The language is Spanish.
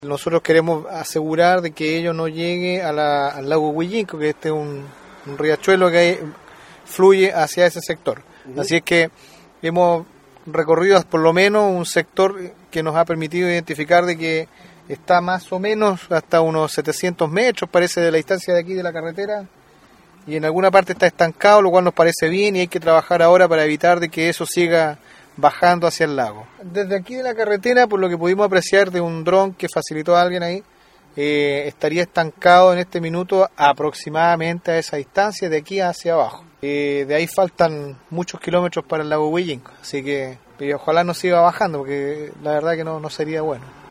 Nosotros queremos asegurar de que ello no llegue al lago Huillinco, que este es un riachuelo que fluye hacia ese sector. Así es que hemos recorrido por lo menos un sector que nos ha permitido identificar de que está más o menos hasta unos 700 metros, parece, de la distancia de aquí de la carretera, y en alguna parte está estancado, lo cual nos parece bien, y hay que trabajar ahora para evitar de que eso siga bajando hacia el lago. Desde aquí de la carretera, por lo que pudimos apreciar de un dron que facilitó a alguien ahí, estaría estancado en este minuto aproximadamente a esa distancia de aquí hacia abajo. De ahí faltan muchos kilómetros para el lago Huillinco, así que ojalá no siga bajando, porque la verdad que no sería bueno.